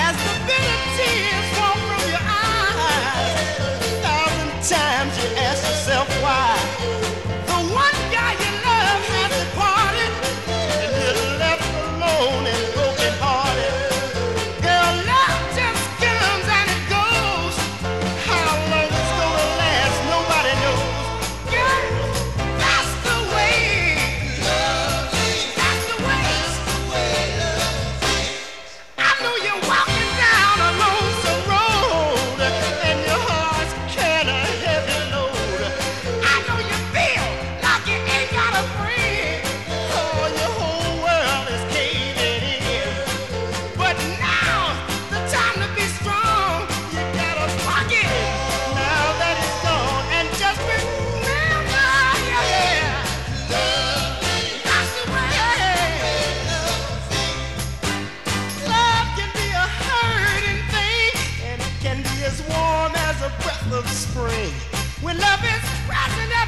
as the bitter tears fall from your eyes. 1,000 times you ask yourself why. The one guy you love has departed, and you're left alone and broken hearted. Girl, love just comes and it goes. How long it's gonna last, nobody knows. Girl, that's the way. That's the way. I know you're walking down a lonesome road, and your heart's carrying a heavy load. I know you feel like you ain't got a friend. Oh, your whole world is caving in. But now, the time to be strong. You gotta rock it now that it's gone, and just remember, yeah, that's the way. Love can be a hurting thing, and it can be as warm as a breath of spring. When love is present